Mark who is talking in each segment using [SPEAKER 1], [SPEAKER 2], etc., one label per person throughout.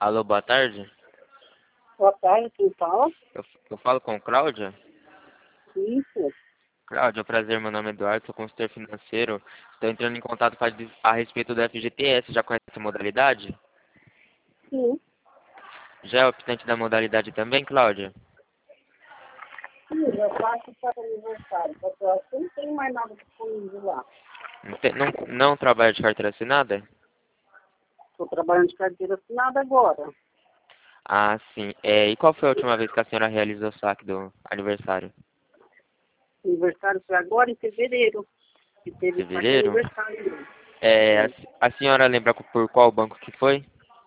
[SPEAKER 1] Alô, boa tarde.
[SPEAKER 2] Boa tarde, quem fala?
[SPEAKER 1] Eu falo com Cláudia.
[SPEAKER 2] Isso.
[SPEAKER 1] Cláudia, é um prazer, meu nome é Eduardo, sou consultor financeiro. Estou entrando em contato a respeito do FGTS, já conhece a modalidade?
[SPEAKER 2] Sim.
[SPEAKER 1] Já é optante da modalidade também, Cláudia?
[SPEAKER 2] Sim, eu faço para aniversário, porque eu acho que não tem mais nada disponível lá.
[SPEAKER 1] Não trabalha de carteira assinada?
[SPEAKER 2] Estou trabalhando de carteira assinada agora.
[SPEAKER 1] Ah, sim. E qual foi a última vez que a senhora realizou o saque do aniversário?
[SPEAKER 2] Aniversário foi agora em fevereiro, que teve o saque de
[SPEAKER 1] Fevereiro?
[SPEAKER 2] aniversário mesmo.
[SPEAKER 1] É, a senhora lembra por qual banco que foi?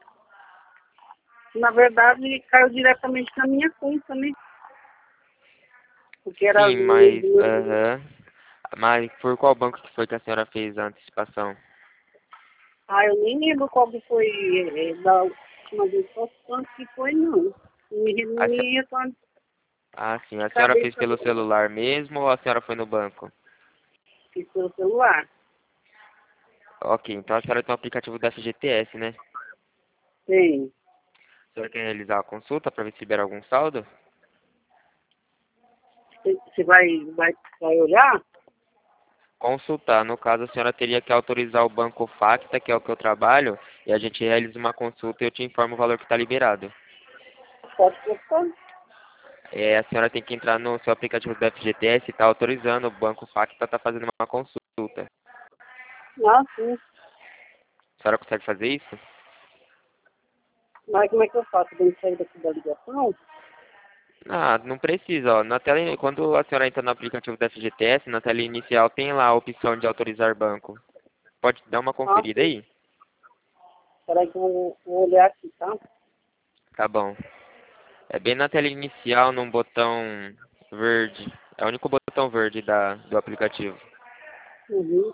[SPEAKER 2] Na verdade, caiu diretamente na minha conta, né? Porque era
[SPEAKER 1] Sim, mas... Aham. Mas por qual banco que foi que a senhora fez a antecipação?
[SPEAKER 2] Ah, eu nem lembro qual que foi da última vez, só quanto que foi, não.
[SPEAKER 1] A se-
[SPEAKER 2] Me retorno
[SPEAKER 1] Ah, sim.
[SPEAKER 2] de
[SPEAKER 1] A senhora fez
[SPEAKER 2] cabeça
[SPEAKER 1] pelo
[SPEAKER 2] agora.
[SPEAKER 1] celular mesmo ou a senhora foi no banco?
[SPEAKER 2] Fiz pelo celular.
[SPEAKER 1] Ok, então a senhora tem um aplicativo da FGTS, né?
[SPEAKER 2] Tem.
[SPEAKER 1] A senhora quer realizar a consulta para ver se libera algum saldo?
[SPEAKER 2] Você vai olhar?
[SPEAKER 1] Consultar. No caso, a senhora teria que autorizar o banco Facta, que é o que eu trabalho, e a gente realiza uma consulta e eu te informo o valor que está liberado.
[SPEAKER 2] Pode colocar.
[SPEAKER 1] A senhora tem que entrar no seu aplicativo do FGTS e está autorizando o banco Facta está fazendo uma consulta.
[SPEAKER 2] Ah, sim.
[SPEAKER 1] A senhora consegue fazer isso?
[SPEAKER 2] Mas como é que eu faço? Tem que sair daqui da ligação?
[SPEAKER 1] Ah, não precisa, ó. Na tela, quando a senhora entra no aplicativo da FGTS, na tela inicial tem lá a opção de autorizar banco. Pode dar uma
[SPEAKER 2] Ah,
[SPEAKER 1] conferida
[SPEAKER 2] sim.
[SPEAKER 1] aí?
[SPEAKER 2] Peraí que eu vou olhar aqui, tá?
[SPEAKER 1] Tá bom. É bem na tela inicial, num botão verde. É o único botão verde do aplicativo.
[SPEAKER 2] Uhum.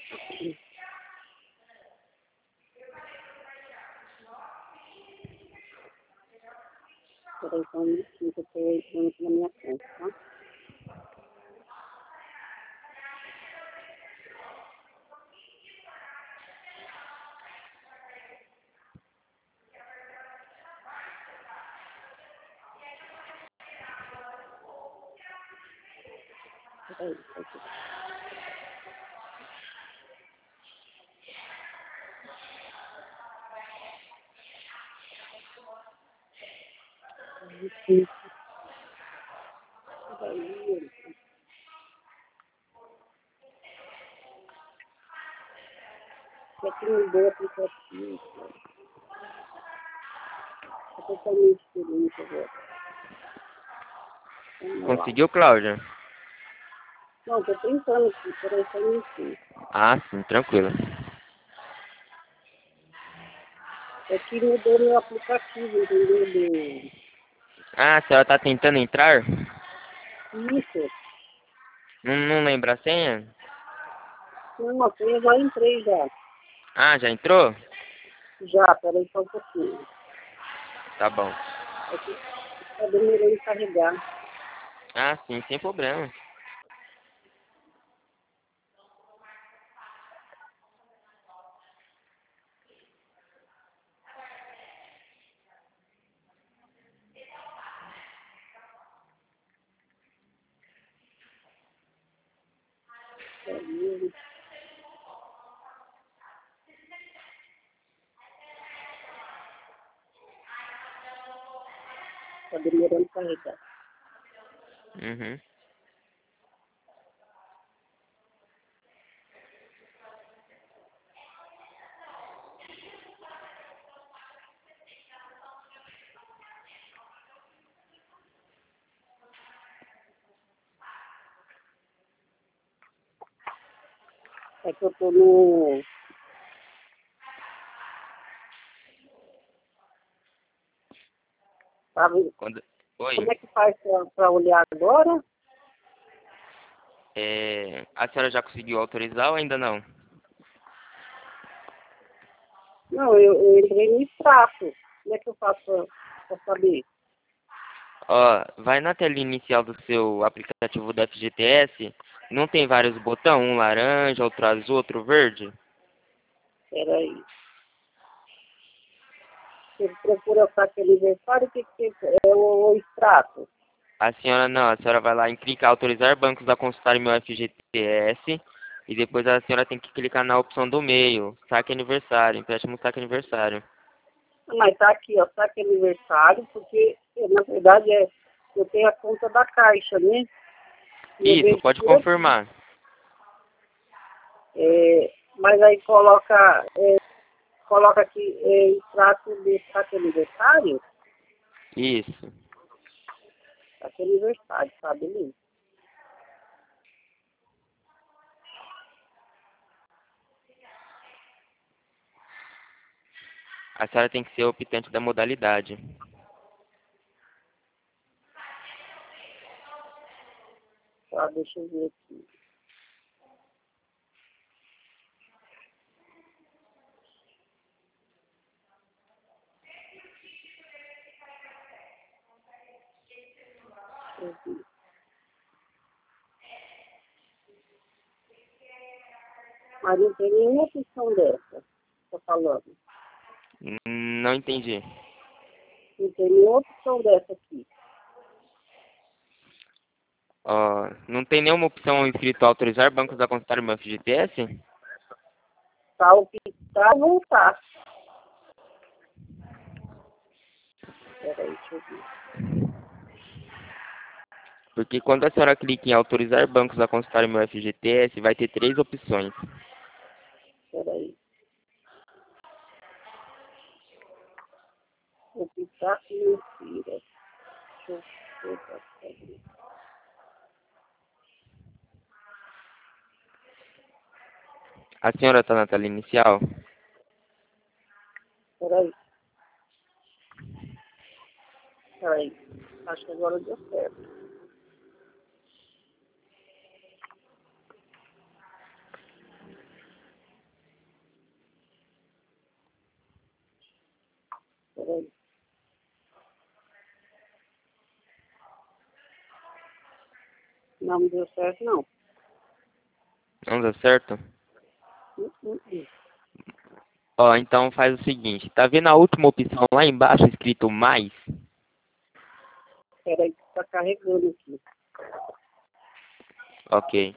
[SPEAKER 2] Peraí só um minutinho que eu tô entrando aqui na minha conta, tá? Peraí, tá aqui. Sim. Peraí. Já que mudou o aplicativo, cara. É totalmente diferente agora. Vamos lá.
[SPEAKER 1] Conseguiu, Cláudia?
[SPEAKER 2] Não, tô tentando aqui. Peraí só um minutinho.
[SPEAKER 1] Ah, sim, tranquilo.
[SPEAKER 2] É que mudou meu aplicativo, entendeu?
[SPEAKER 1] Ah, a senhora tá tentando entrar?
[SPEAKER 2] Isso.
[SPEAKER 1] Não lembra a senha?
[SPEAKER 2] Não, assim eu já entrei já.
[SPEAKER 1] Ah, já entrou?
[SPEAKER 2] Já, peraí só um pouquinho.
[SPEAKER 1] Tá bom.
[SPEAKER 2] É que tá demorando carregar.
[SPEAKER 1] Ah, sim, sem problema.
[SPEAKER 2] Peraí. Tá demorando carregar.
[SPEAKER 1] Uhum.
[SPEAKER 2] É que eu tô no. Sabe?
[SPEAKER 1] Quando...
[SPEAKER 2] Como
[SPEAKER 1] Oi.
[SPEAKER 2] é que faz pra olhar agora?
[SPEAKER 1] A senhora já conseguiu autorizar ou ainda não?
[SPEAKER 2] Não, eu entrei no extrato. Como é que eu faço pra saber?
[SPEAKER 1] Ó, vai na tela inicial do seu aplicativo do FGTS. Não tem vários botões? Um laranja, outro azul, outro verde?
[SPEAKER 2] Peraí. Você procura o saque aniversário, o que é o extrato?
[SPEAKER 1] A senhora não, a senhora vai lá em clicar autorizar bancos a consultar meu FGTS e depois a senhora tem que clicar na opção do meio, saque aniversário, empréstimo saque aniversário.
[SPEAKER 2] Mas tá aqui, ó, saque aniversário, porque, na verdade, eu tenho a conta da Caixa, né? E eu
[SPEAKER 1] Isso,
[SPEAKER 2] vejo
[SPEAKER 1] pode
[SPEAKER 2] por aqui.
[SPEAKER 1] confirmar.
[SPEAKER 2] Mas aí coloca aqui extrato de saque aniversário.
[SPEAKER 1] Isso.
[SPEAKER 2] Saque aniversário, tá, beleza.
[SPEAKER 1] A senhora tem que ser optante da modalidade.
[SPEAKER 2] Tá, deixa eu ver aqui. Deixa eu ver. Mas não tem nenhuma opção dessa, tô falando.
[SPEAKER 1] Não entendi.
[SPEAKER 2] Não tem nenhuma opção dessa aqui.
[SPEAKER 1] Ó, não tem nenhuma opção escrito autorizar bancos a consultar meu FGTS?
[SPEAKER 2] Tá, o que tá, não tá. Peraí, deixa eu ver.
[SPEAKER 1] Porque quando a senhora clica em autorizar bancos a consultar meu FGTS, vai ter três opções.
[SPEAKER 2] Peraí. O que tá financeira. Deixa eu ver.
[SPEAKER 1] A senhora está na tela inicial?
[SPEAKER 2] Peraí. Peraí. Acho que agora deu certo. Peraí. Não deu certo, não.
[SPEAKER 1] Não deu certo?
[SPEAKER 2] Hum.
[SPEAKER 1] Ó, então faz o seguinte, tá vendo a última opção lá embaixo escrito mais?
[SPEAKER 2] Peraí, que tá carregando aqui.
[SPEAKER 1] Ok.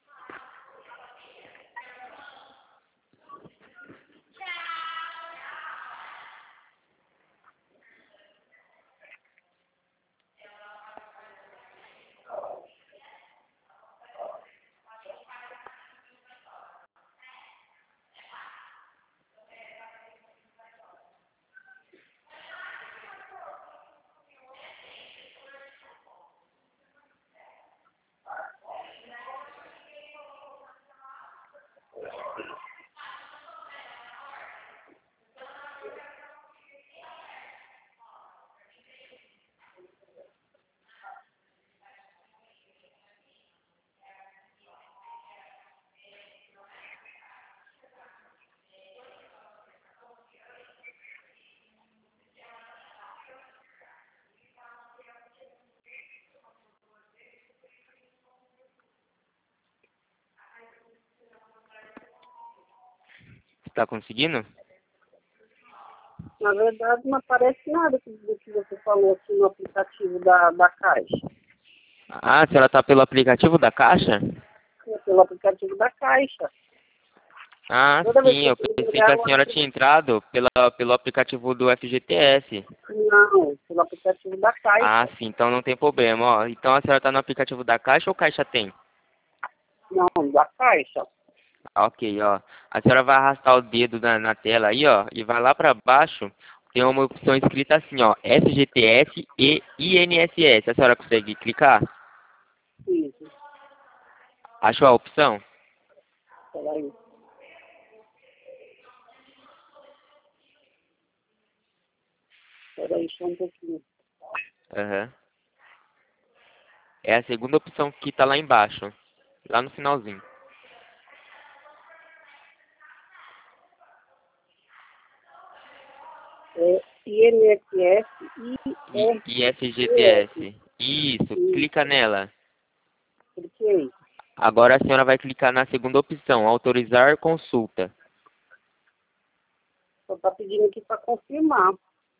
[SPEAKER 1] Está conseguindo?
[SPEAKER 2] Na verdade, não aparece nada do que você falou aqui no aplicativo da Caixa.
[SPEAKER 1] Ah, a senhora tá pelo aplicativo da Caixa?
[SPEAKER 2] É pelo aplicativo da Caixa.
[SPEAKER 1] Ah,
[SPEAKER 2] Toda vez
[SPEAKER 1] sim,
[SPEAKER 2] que
[SPEAKER 1] eu
[SPEAKER 2] você
[SPEAKER 1] pensei que
[SPEAKER 2] ligar,
[SPEAKER 1] a senhora tinha entrado pelo aplicativo do FGTS.
[SPEAKER 2] não, pelo aplicativo da
[SPEAKER 1] Ah,
[SPEAKER 2] Caixa.
[SPEAKER 1] sim, então não tem problema, ó. Então a senhora tá no aplicativo da Caixa ou Caixa tem?
[SPEAKER 2] Não, da Caixa.
[SPEAKER 1] Ok, ó. A senhora vai arrastar o dedo na tela aí, ó, e vai lá para baixo. Tem uma opção escrita assim, ó, FGTS e INSS. A senhora consegue clicar?
[SPEAKER 2] Isso.
[SPEAKER 1] Achou a opção?
[SPEAKER 2] Peraí. Peraí, só um pouquinho.
[SPEAKER 1] Aham. É a segunda opção que tá lá embaixo, lá no finalzinho.
[SPEAKER 2] INSS
[SPEAKER 1] E
[SPEAKER 2] IRS.
[SPEAKER 1] FGTS. Isso, clica nela.
[SPEAKER 2] Cliquei.
[SPEAKER 1] Agora a senhora vai clicar na segunda opção, autorizar consulta.
[SPEAKER 2] Só tá pedindo aqui para confirmar.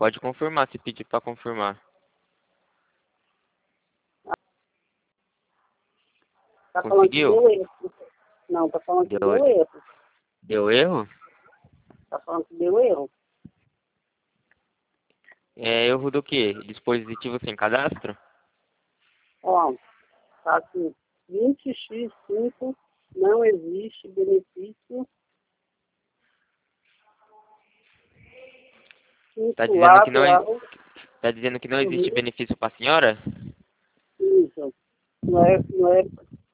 [SPEAKER 1] Pode confirmar, se pedir para confirmar.
[SPEAKER 2] Tá falando que
[SPEAKER 1] Conseguiu?
[SPEAKER 2] deu erro. Não, tá falando que
[SPEAKER 1] Deu,
[SPEAKER 2] deu erro.
[SPEAKER 1] deu erro?
[SPEAKER 2] Tá falando que deu erro.
[SPEAKER 1] É erro do quê? Dispositivo sem cadastro?
[SPEAKER 2] Ó, tá assim, 20x5 não existe benefício
[SPEAKER 1] Tá dizendo
[SPEAKER 2] vinculado ao
[SPEAKER 1] tá dizendo que não existe benefício para a senhora?
[SPEAKER 2] isso. Não é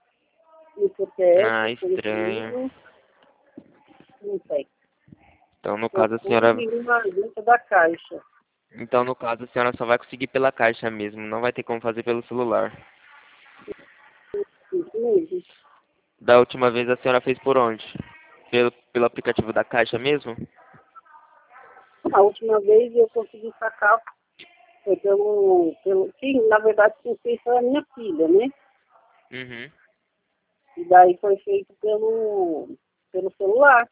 [SPEAKER 1] Ah,
[SPEAKER 2] ICPS,
[SPEAKER 1] estranho.
[SPEAKER 2] consumo, não sei.
[SPEAKER 1] Então, no caso, a
[SPEAKER 2] Procure
[SPEAKER 1] senhora...
[SPEAKER 2] nenhuma agência da Caixa.
[SPEAKER 1] Então, no caso, a senhora só vai conseguir pela caixa mesmo. Não vai ter como fazer pelo celular.
[SPEAKER 2] Isso mesmo.
[SPEAKER 1] Da última vez, a senhora fez por onde? Pelo aplicativo da caixa mesmo?
[SPEAKER 2] A última vez eu consegui sacar foi sim, na verdade quem fez foi a minha filha, né?
[SPEAKER 1] Uhum.
[SPEAKER 2] E daí foi feito pelo celular.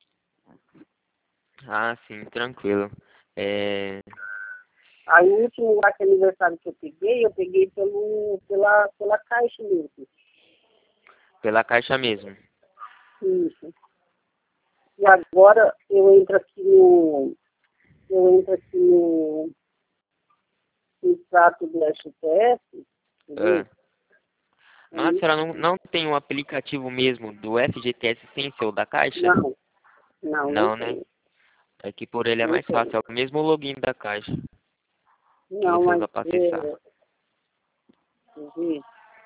[SPEAKER 1] Ah, sim, tranquilo. É...
[SPEAKER 2] Aí o último lá que aniversário que eu peguei pela Caixa mesmo.
[SPEAKER 1] Pela caixa mesmo.
[SPEAKER 2] Isso. E agora eu entro aqui no extrato do STF,
[SPEAKER 1] Ah.
[SPEAKER 2] entendeu?
[SPEAKER 1] Mas a
[SPEAKER 2] Aí,
[SPEAKER 1] senhora não tem um aplicativo mesmo do FGTS sem ser o da caixa?
[SPEAKER 2] não
[SPEAKER 1] Não, né?
[SPEAKER 2] tenho.
[SPEAKER 1] É que por ele é
[SPEAKER 2] Não
[SPEAKER 1] mais fácil.
[SPEAKER 2] tenho.
[SPEAKER 1] É o mesmo login da caixa que
[SPEAKER 2] Não,
[SPEAKER 1] você
[SPEAKER 2] mas
[SPEAKER 1] usa para acessar.
[SPEAKER 2] quer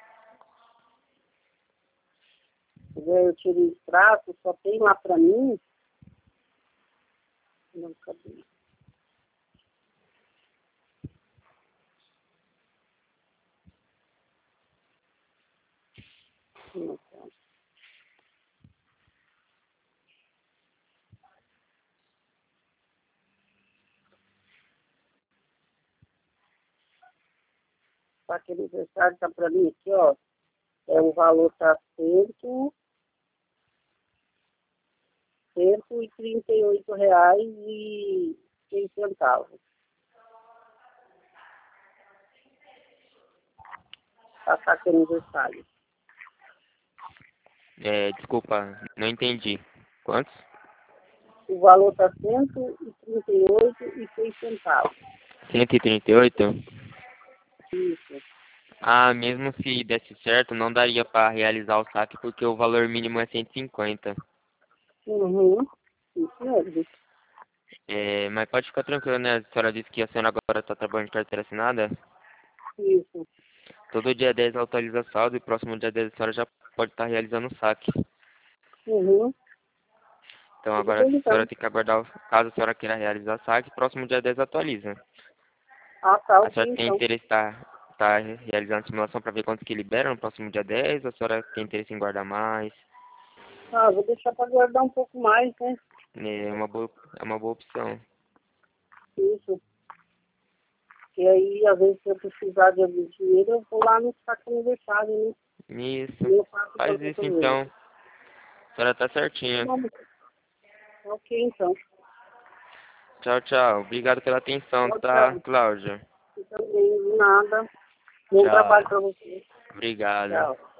[SPEAKER 2] eu tiro o extrato, só tem lá para mim. Não, cadê? Não, tá. Só que aniversário está para mim aqui, ó. O valor está R$ 138,06. Tá saque aniversário.
[SPEAKER 1] É, desculpa, não entendi. Quantos?
[SPEAKER 2] O valor está R$ 138,06.
[SPEAKER 1] 138?
[SPEAKER 2] Isso.
[SPEAKER 1] Ah, mesmo se desse certo, não daria para realizar o saque porque o valor mínimo é 150.
[SPEAKER 2] Uhum. Isso mesmo.
[SPEAKER 1] É, mas pode ficar tranquilo, né? A senhora disse que a senhora agora está trabalhando de carteira assinada.
[SPEAKER 2] Isso.
[SPEAKER 1] Todo dia 10 atualiza saldo e próximo dia 10 a senhora já pode estar realizando o saque.
[SPEAKER 2] Uhum.
[SPEAKER 1] Então
[SPEAKER 2] Tudo
[SPEAKER 1] agora a
[SPEAKER 2] bem,
[SPEAKER 1] senhora
[SPEAKER 2] então.
[SPEAKER 1] tem que aguardar, caso a senhora queira realizar o saque, próximo dia 10 atualiza.
[SPEAKER 2] Ah, tá,
[SPEAKER 1] A
[SPEAKER 2] ok,
[SPEAKER 1] senhora tem
[SPEAKER 2] então.
[SPEAKER 1] interesse em tá realizando a simulação para ver quanto que libera no próximo dia 10 ou a senhora tem interesse em guardar mais?
[SPEAKER 2] Ah, vou deixar para guardar um pouco mais, né?
[SPEAKER 1] É uma boa opção.
[SPEAKER 2] Isso. E aí, às vezes, se eu precisar de algum dinheiro, eu vou lá no saco aniversário, né?
[SPEAKER 1] Isso.
[SPEAKER 2] E eu faço
[SPEAKER 1] Faz
[SPEAKER 2] também
[SPEAKER 1] isso
[SPEAKER 2] com ele.
[SPEAKER 1] então. A senhora tá
[SPEAKER 2] Tá
[SPEAKER 1] certinha.
[SPEAKER 2] bom. Ok, então.
[SPEAKER 1] Tchau, tchau. Obrigado pela atenção,
[SPEAKER 2] Tchau,
[SPEAKER 1] tá,
[SPEAKER 2] tchau.
[SPEAKER 1] Cláudia?
[SPEAKER 2] E também, de nada. Bom trabalho
[SPEAKER 1] Tchau.
[SPEAKER 2] para você.
[SPEAKER 1] Obrigado.
[SPEAKER 2] Tchau.